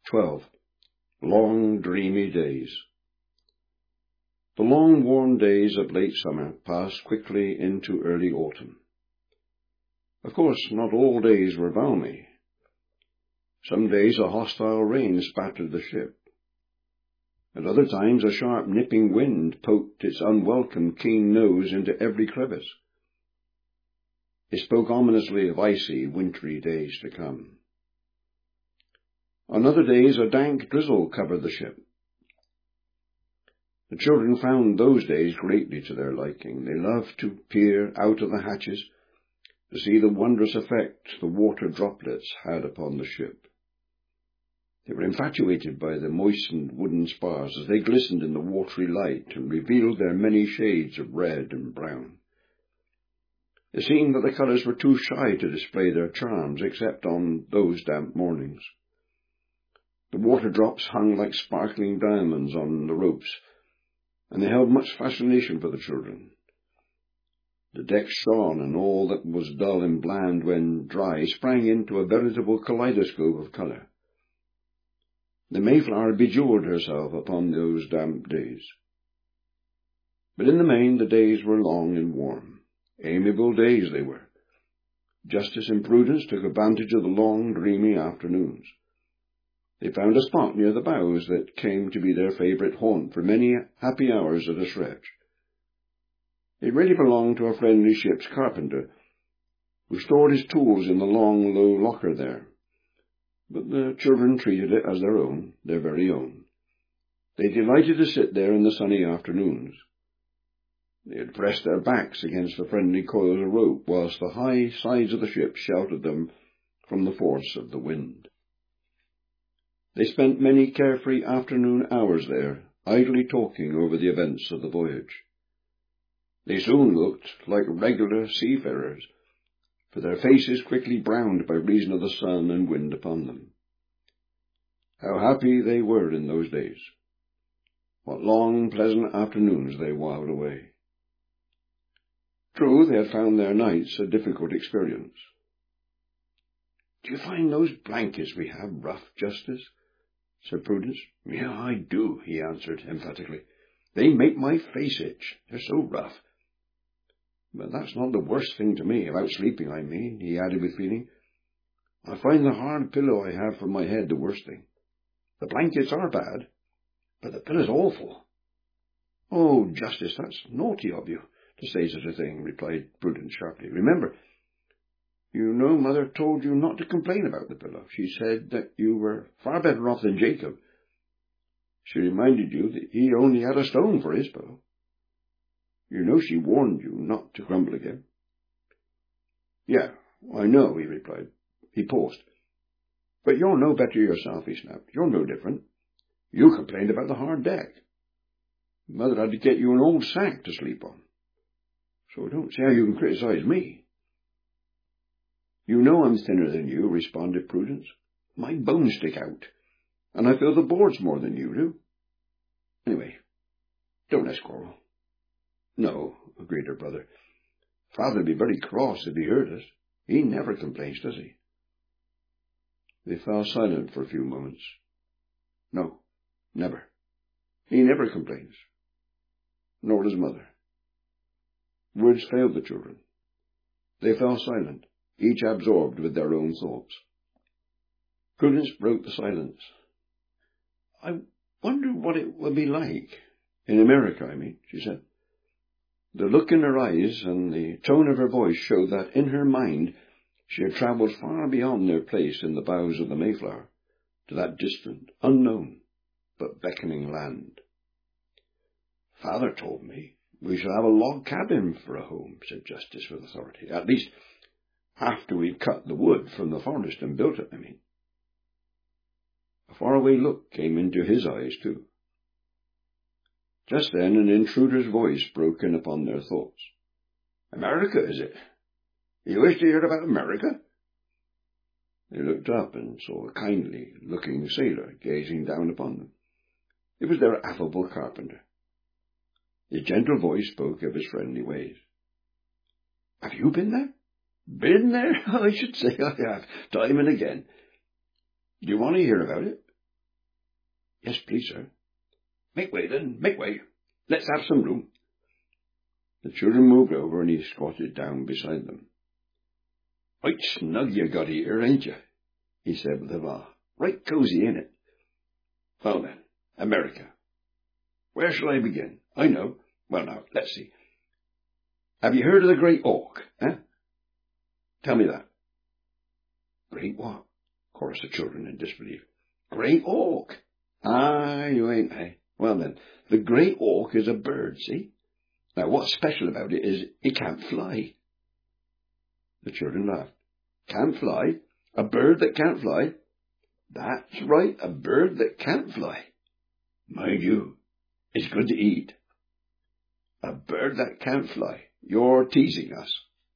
12. Long, dreamy days. The long, warm days of late summer passed quickly into early autumn. Of course, not all days were balmy. Some days a hostile rain spattered the ship. At other times a sharp, nipping wind poked its unwelcome, keen nose into every crevice. It spoke ominously of icy, wintry days to come. On other days a dank drizzle covered the ship. The children found those days greatly to their liking. They loved to peer out of the hatches to see the wondrous effect the water droplets had upon the ship. They were infatuated by the moistened wooden spars as they glistened in the watery light and revealed their many shades of red and brown. It seemed that the colours were too shy to display their charms except on those damp mornings. The water drops hung like sparkling diamonds on the ropes, and they held much fascination for the children. The deck shone, and all that was dull and bland when dry sprang into a veritable kaleidoscope of colour. The Mayflower bejewelled herself upon those damp days. But in the main the days were long and warm. Amiable days they were. Justice and Prudence took advantage of the long, dreamy afternoons. They found a spot near the bows that came to be their favourite haunt for many happy hours at a stretch. It really belonged to a friendly ship's carpenter, who stored his tools in the long, low locker there. But the children treated it as their own, their very own. They delighted to sit there in the sunny afternoons. They had pressed their backs against the friendly coils of rope, whilst the high sides of the ship sheltered them from the force of the wind. They spent many carefree afternoon hours there, idly talking over the events of the voyage. They soon looked like regular seafarers, for their faces quickly browned by reason of the sun and wind upon them. How happy they were in those days! What long, pleasant afternoons they whiled away! True, they had found their nights a difficult experience. "Do you find those blankets we have rough, Justice?" said Prudence. "Yeah, I do," he answered emphatically. "They make my face itch. They're so rough. But that's not the worst thing to me, about sleeping, I mean," he added with feeling. "I find the hard pillow I have for my head the worst thing. The blankets are bad, but the pillow's awful." "Oh, Justice, that's naughty of you to say such a thing," replied Prudence sharply. "Remember, you know Mother told you not to complain about the pillow. She said that you were far better off than Jacob. She reminded you that he only had a stone for his pillow. You know she warned you not to grumble again." "Yeah, I know," he replied. He paused. "But you're no better yourself," he snapped. "You're no different. You complained about the hard deck. Mother had to get you an old sack to sleep on. So don't see how you can criticize me." "You know I'm thinner than you," responded Prudence. "My bones stick out, and I feel the boards more than you do. Anyway, don't let's quarrel." "No," agreed her brother. "Father'd be very cross if he heard us. He never complains, does he?" They fell silent for a few moments. "No, never. He never complains. Nor does Mother." Words failed the children. They fell silent, each absorbed with their own thoughts. Prudence broke the silence. "I wonder what it will be like in America, I mean," she said. The look in her eyes and the tone of her voice showed that in her mind she had travelled far beyond their place in the bows of the Mayflower, to that distant, unknown, but beckoning land. "Father told me we shall have a log cabin for a home," said Justice with authority. "At least, after we've cut the wood from the forest and built it, I mean." A faraway look came into his eyes, too. Just then an intruder's voice broke in upon their thoughts. "America, is it? You wish to hear about America?" They looked up and saw a kindly-looking sailor gazing down upon them. It was their affable carpenter. His gentle voice spoke of his friendly ways. "Have you been there?" "Been there? I should say I have, time and again. Do you want to hear about it?" Yes, please, sir. Make way, then, make way. Let's have some room. The children moved over, and he squatted down beside them. Right snug you got here, ain't you? He said with a laugh. Right cosy, ain't it? Well then, America. Where shall I begin? I know. Well now, let's see. Have you heard of the Great Auk, eh? Tell me that. Great what? Chorused the children in disbelief. Great Auk. Ah, you ain't, eh? Well then, the Great Auk is a bird, see? Now what's special about it is it can't fly. The children laughed. Can't fly? A bird that can't fly? That's right, a bird that can't fly. Mind you, it's good to eat. A bird that can't fly. You're teasing us.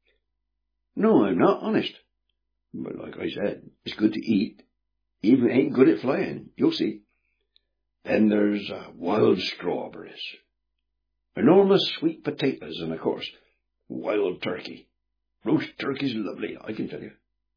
No, I'm not, honest. But like I said, it's good to eat. Even if it ain't good at flying, you'll see. Then there's wild strawberries. Enormous sweet potatoes, and of course, wild turkey. Roast turkey's lovely, I can tell you.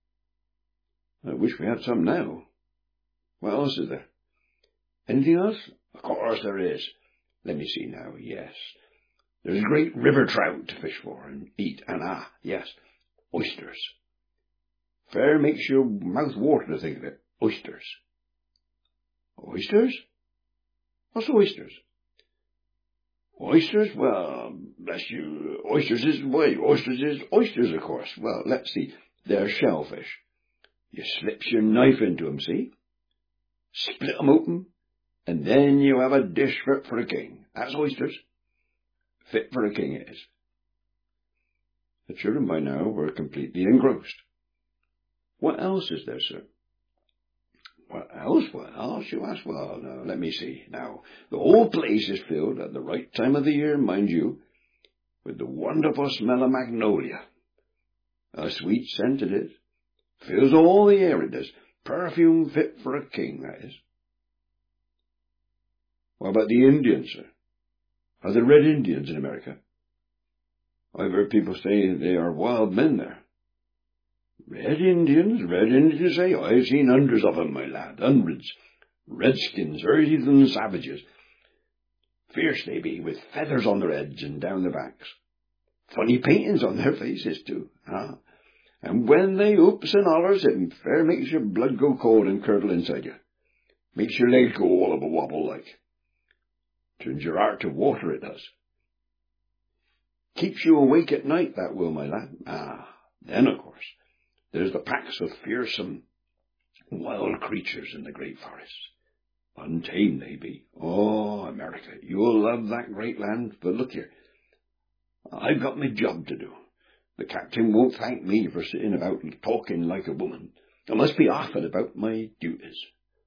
I wish we had some now. What else is there? Anything else? Of course there is. Let me see now, yes. There's great river trout to fish for and eat, and yes, oysters. Fair makes your mouth water to think of it. Oysters. Oysters? What's oysters? Oysters? Well, bless you, oysters is oysters, of course. Well, let's see. They're shellfish. You slips your knife into 'em, see? Split 'em open, and then you have a dish fit for a king. That's oysters. Fit for a king it is. The children by now were completely engrossed. What else is there, sir? What else, you ask? Well, now, let me see. Now, the whole place is filled at the right time of the year, mind you, with the wonderful smell of magnolia. A sweet scent it is. Fills all the air, it does. Perfume fit for a king, that is. What about the Indians, sir? Are there Red Indians in America? I've heard people say they are wild men there. Red Indians, eh? I've seen hundreds of 'em, my lad, hundreds. Redskins, heathen savages. Fierce they be, with feathers on their heads and down their backs. Funny paintings on their faces, too. And when they oops and hollers, it fair makes your blood go cold and curdle inside you. Makes your legs go all of a wobble like. Turns your heart to water, it does. Keeps you awake at night, that will, my lad. Then, of course, there's the packs of fearsome, wild creatures in the great forests. Untamed they be. Oh, America, you'll love that great land. But look here, I've got my job to do. The captain won't thank me for sitting about and talking like a woman. I must be off and about my duties.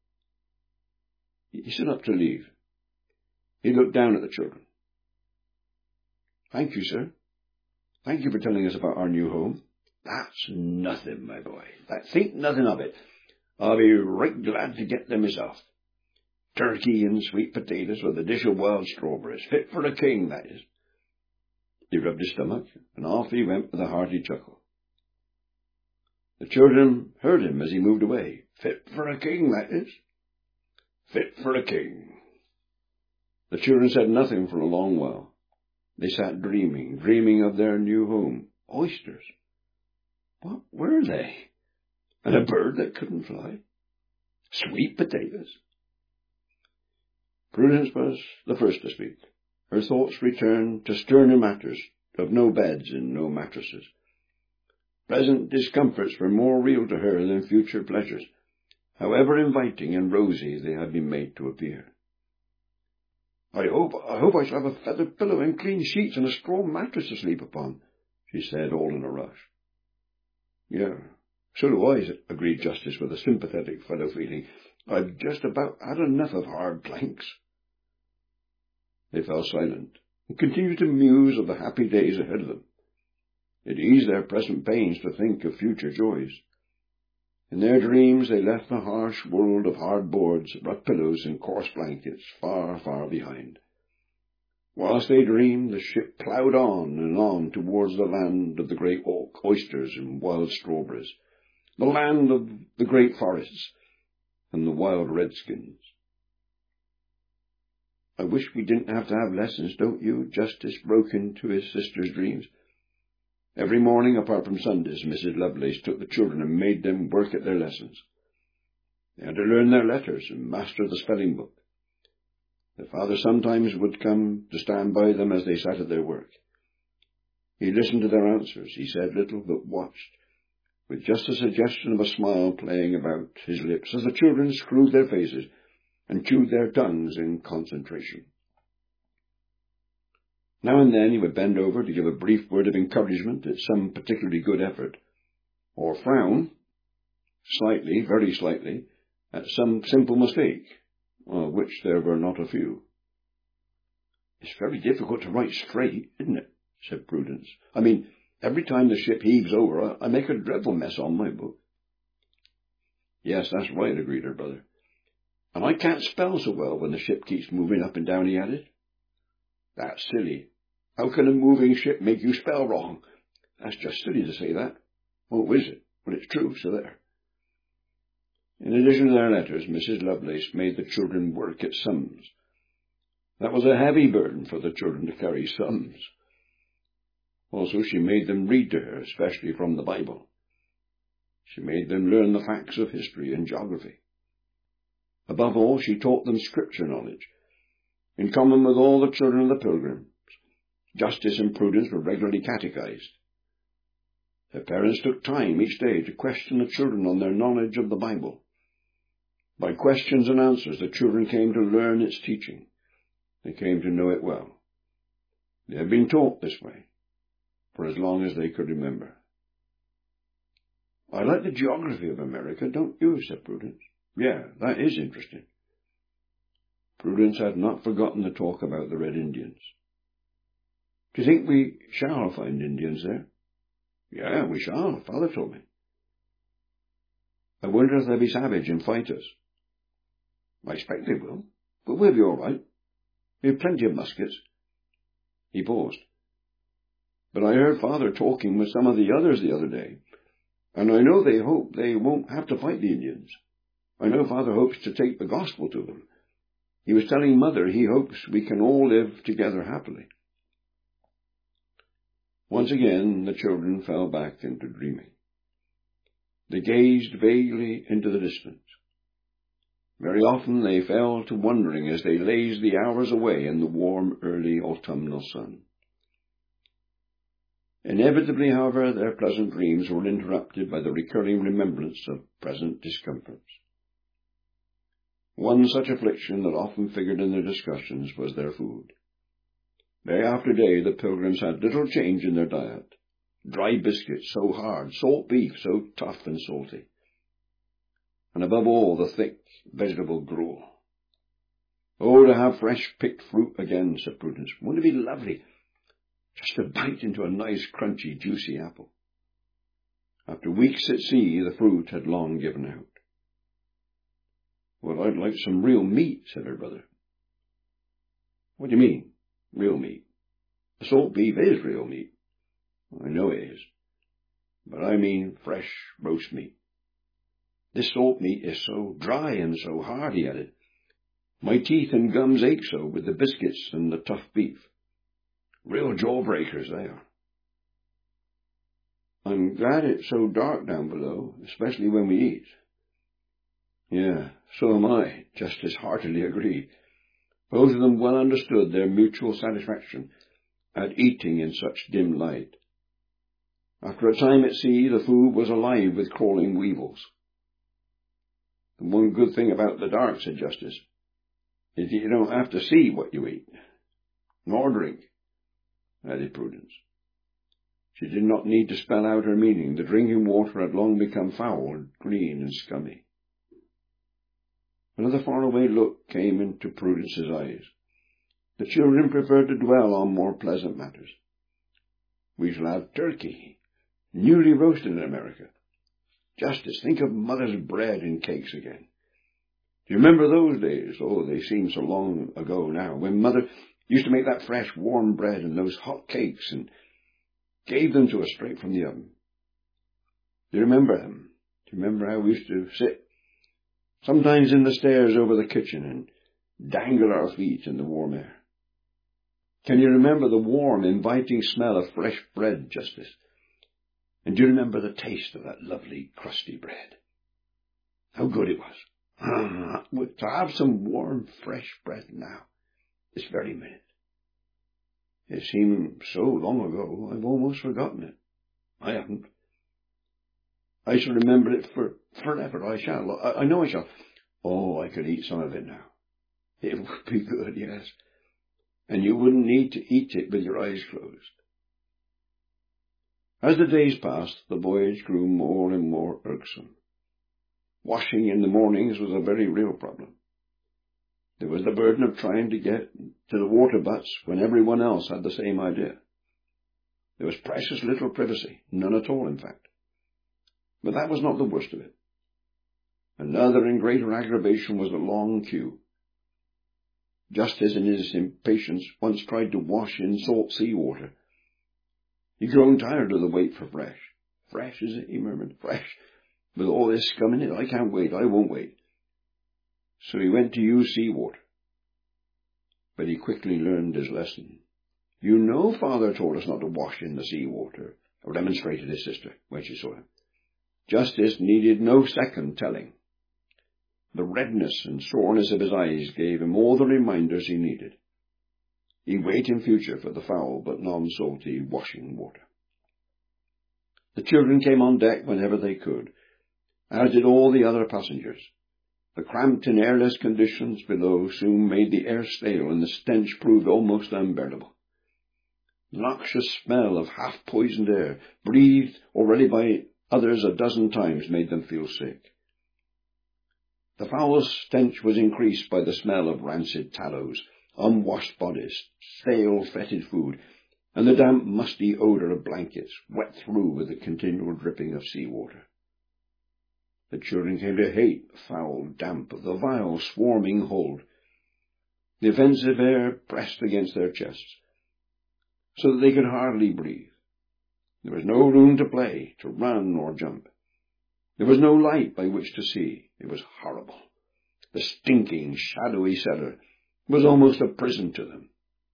He stood up to leave. He looked down at the children. Thank you, sir. Thank you for telling us about our new home. That's nothing, my boy. Think nothing of it. I'll be right glad to get them myself. Turkey and sweet potatoes with a dish of wild strawberries. Fit for a king, that is. He rubbed his stomach, and off he went with a hearty chuckle. The children heard him as he moved away. Fit for a king, that is. Fit for a king. The children said nothing for a long while. They sat dreaming of their new home. Oysters. What were they? And a bird that couldn't fly? Sweet potatoes. Prudence was the first to speak. Her thoughts returned to sterner matters of no beds and no mattresses. Present discomforts were more real to her than future pleasures, however inviting and rosy they had been made to appear. I hope I shall have a feather pillow and clean sheets and a straw mattress to sleep upon, she said, all in a rush. Yeah, so do I, agreed Justice with a sympathetic fellow feeling. I've just about had enough of hard planks. They fell silent and continued to muse of the happy days ahead of them. It eased their present pains to think of future joys. In their dreams they left the harsh world of hard boards, rough pillows, and coarse blankets far, far behind. Whilst they dreamed, the ship ploughed on and on towards the land of the great auk, oysters, and wild strawberries, the land of the great forests and the wild redskins. I wish we didn't have to have lessons, don't you?" Justice broke into his sister's dreams. Every morning, apart from Sundays, Mrs. Lovelace took the children and made them work at their lessons. They had to learn their letters and master the spelling book. Their father sometimes would come to stand by them as they sat at their work. He listened to their answers. He said little, but watched, with just a suggestion of a smile playing about his lips as the children screwed their faces and chewed their tongues in concentration. Now and then he would bend over to give a brief word of encouragement at some particularly good effort, or frown, slightly, very slightly, at some simple mistake, of which there were not a few. "It's very difficult to write straight, isn't it?" said Prudence. "I mean, every time the ship heaves over, I make a dreadful mess on my book." "Yes, that's right," agreed her brother. "And I can't spell so well when the ship keeps moving up and down," he added. "That's silly. How can a moving ship make you spell wrong?" "That's just silly to say that." "Oh, is it? Well, it's true, so there." In addition to their letters, Mrs. Lovelace made the children work at sums. That was a heavy burden for the children to carry, sums. Also, she made them read to her, especially from the Bible. She made them learn the facts of history and geography. Above all, she taught them scripture knowledge, in common with all the children of the Pilgrims. Justice and Prudence were regularly catechized. Their parents took time each day to question the children on their knowledge of the Bible. By questions and answers, the children came to learn its teaching. They came to know it well. They had been taught this way for as long as they could remember. "I like the geography of America, don't you?" said Prudence. "Yeah, that is interesting." Prudence had not forgotten the talk about the Red Indians. "Do you think we shall find Indians there?" "Yeah, we shall. Father told me." "I wonder if they'll be savage and fight us." "I expect they will, but we'll be all right. We have plenty of muskets." He paused. "But I heard Father talking with some of the others the other day, and I know they hope they won't have to fight the Indians. I know Father hopes to take the gospel to them. He was telling Mother he hopes we can all live together happily." Once again the children fell back into dreaming. They gazed vaguely into the distance. Very often they fell to wondering as they lazed the hours away in the warm, early autumnal sun. Inevitably, however, their pleasant dreams were interrupted by the recurring remembrance of present discomforts. One such affliction that often figured in their discussions was their food. Day after day the Pilgrims had little change in their diet. Dry biscuits so hard, salt beef so tough and salty, and above all the thick vegetable gruel. "Oh, to have fresh-picked fruit again," said Prudence. "Wouldn't it be lovely? Just to bite into a nice, crunchy, juicy apple." After weeks at sea, the fruit had long given out. "Well, I'd like some real meat," said her brother. "What do you mean, real meat?" "The salt beef is real meat." "I know it is. But I mean fresh roast meat. This salt meat is so dry and so hard," he added. "My teeth and gums ache so with the biscuits and the tough beef. Real jawbreakers they are." "I'm glad it's so dark down below, especially when we eat." "Yeah, so am I," Justice heartily agreed. Both of them well understood their mutual satisfaction at eating in such dim light. After a time at sea, the food was alive with crawling weevils. "The one good thing about the dark," said Justice, "is that you don't have to see what you eat." "Nor drink," added Prudence. She did not need to spell out her meaning. The drinking water had long become foul, green, and scummy. Another faraway look came into Prudence's eyes. The children preferred to dwell on more pleasant matters. "We shall have turkey, newly roasted in America. Justice, think of Mother's bread and cakes again. Do you remember those days? Oh, they seem so long ago now, when Mother used to make that fresh, warm bread and those hot cakes and gave them to us straight from the oven. Do you remember them? Do you remember how we used to sit sometimes in the stairs over the kitchen and dangle our feet in the warm air. Can you remember the warm, inviting smell of fresh bread, Justice? And do you remember the taste of that lovely, crusty bread? How good it was. To have some warm, fresh bread now, this very minute. It seemed so long ago, I've almost forgotten it. I haven't. I shall remember it forever. I shall. I know I shall. Oh, I could eat some of it now. It would be good, yes. And you wouldn't need to eat it with your eyes closed. As the days passed, the voyage grew more and more irksome. Washing in the mornings was a very real problem. There was the burden of trying to get to the water butts when everyone else had the same idea. There was precious little privacy, none at all, in fact. But that was not the worst of it. Another and greater aggravation was the long queue. Justice, in his impatience, once tried to wash in salt sea water. He'd grown tired of the wait for fresh. Fresh, is it? He murmured. Fresh. With all this scum in it, I can't wait. I won't wait. So he went to use sea water. But he quickly learned his lesson. You know Father told us not to wash in the sea water, remonstrated his sister when she saw him. Justice needed no second telling. The redness and soreness of his eyes gave him all the reminders he needed. He'd wait in future for the foul but non-salty washing water. The children came on deck whenever they could, as did all the other passengers. The cramped and airless conditions below soon made the air stale, and the stench proved almost unbearable. The noxious smell of half-poisoned air, breathed already by others a dozen times, made them feel sick. The foul stench was increased by the smell of rancid tallows, unwashed bodies, stale, fetid food, and the damp, musty odour of blankets, wet through with the continual dripping of seawater. The children came to hate the foul damp of the vile, swarming hold. The offensive air pressed against their chests, so that they could hardly breathe. There was no room to play, to run or jump. There was no light by which to see. It was horrible. The stinking, shadowy cellar was almost a prison to them.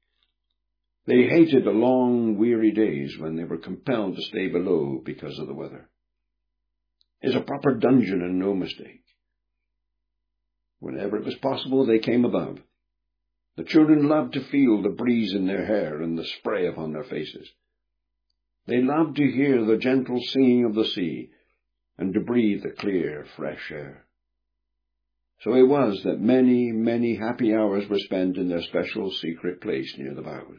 They hated the long, weary days when they were compelled to stay below because of the weather. It's a proper dungeon and no mistake. Whenever it was possible, they came above. The children loved to feel the breeze in their hair and the spray upon their faces. They loved to hear the gentle singing of the sea and to breathe the clear, fresh air. So it was that many, many happy hours were spent in their special secret place near the bows.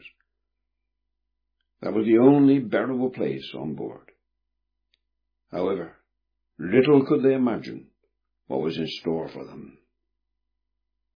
That was the only bearable place on board. However, little could they imagine what was in store for them.